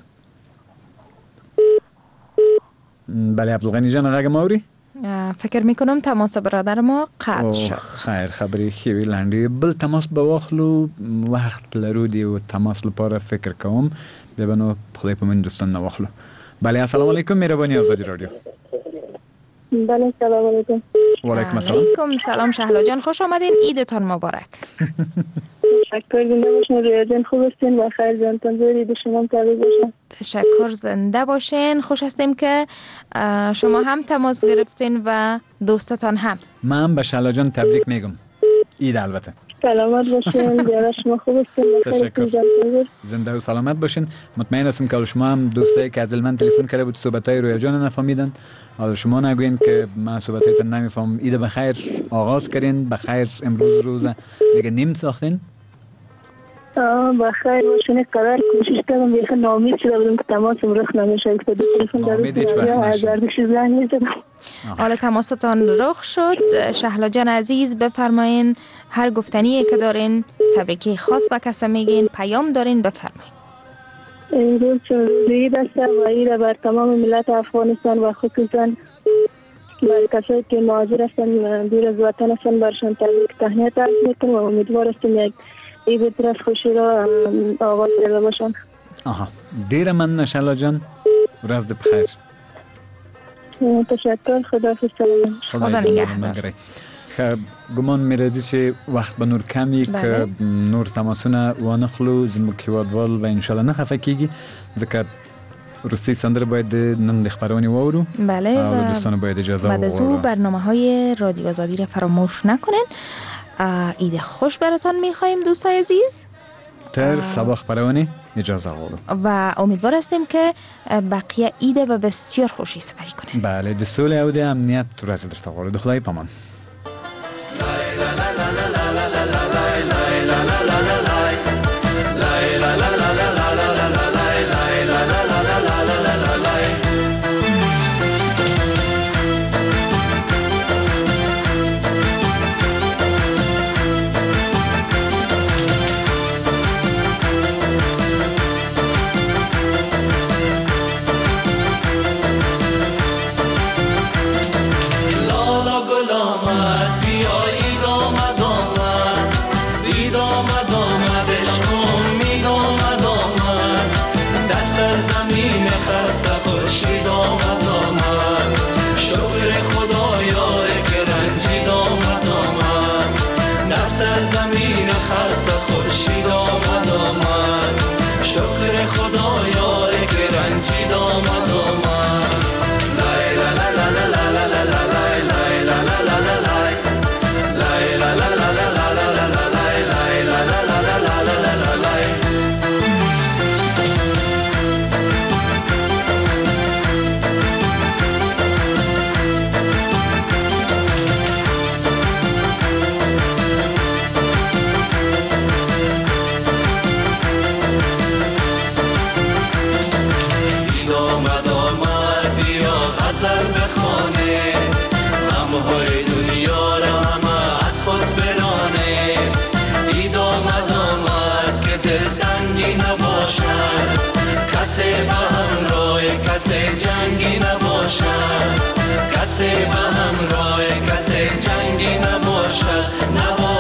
بله عبدالغنی جان راګه موري. فکر میکنم تماس برادر ما قطع شد. خیر خبری خوی لنډی بل تماس به واخلو، وخت لرو دی او تماس لپاره فکر کوم بیا بنو خدای په من دوستان نه واخلو. بله السلام علیکم، مهربانی آزادی رادیو. بله سلام علیکم. و علیکم السلام. علیکم سلام شهلا جان، خوش آمدین. عیدتان مبارک. تشکر، زنده باشین. رویا جان خوب هستین و خیر جان تنظری به شما تبریک باشن. تشکر، زنده باشین. خوش هستیم که شما هم تماس گرفتین و دوستتان هم. من به شهلا جان تبریک میگم. عید البته. سلامت باشین. دیار شما خوب هستین. تشکر. زنده و سلامت باشین. مطمئن هستم که شما هم دوستایی که از من تلفن کرده بود صحبتای رویا جان نفهمیدن. حالا شما نگوین که من صحبتایتون نمیفهم. عید بخیر آغاز کردین، بخیر امروز روز دیگه نیم ساختین. بخیر باشین. قرار کوشش کردم بیخ نامید شده بودم که تماس رخ نمیشه که تلفن دارم. حالا تماستان رخ شد. شهلا جان عزیز بفرمایین، هر گفتنی که دارین، تبریکی خاص به کس میگین، پیام دارین، بفرمایین. امروز چون عید است و عید بر تمام ملت افغانستان و خصوصا بر کسایی که مهاجر هستن دور از وطن هستن برشان تبریک تهنیت عرض میکنم و امیدوار هستم یک عید پر از خوشی را آغاز کرده باشن. آها دیر من شهلا جان، ورځ دې بخیر. تشکر، خداحافظ. خدا نگهدار. خب گمان می‌رزی چې وخت به نور کمی که نور تماسونه وانخلو زموږ هیوادوال و انشالله نه خفه کیږي ځکه روسی سندره باید نن د خبرونې واورو. بله او دوستان باید اجازه بعد از او برنامه‌های رادیو آزادی را فراموش نکنین. عید خوش براتون می‌خوایم دوستای عزیز. تر سبا خبرونې اجازه واورو و امیدوار هستیم که بقیه عید به بسیار خوشی سپری کنین. بله د سولې او د امنیت ورځ درته غواړو. د خدای پامان. آمد بیا عید آمد آمد عید آمد آمد نبا